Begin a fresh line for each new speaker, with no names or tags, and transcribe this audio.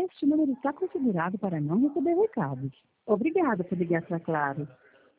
Este número está configurado para não receber recados. Obrigada por ligar para Claro.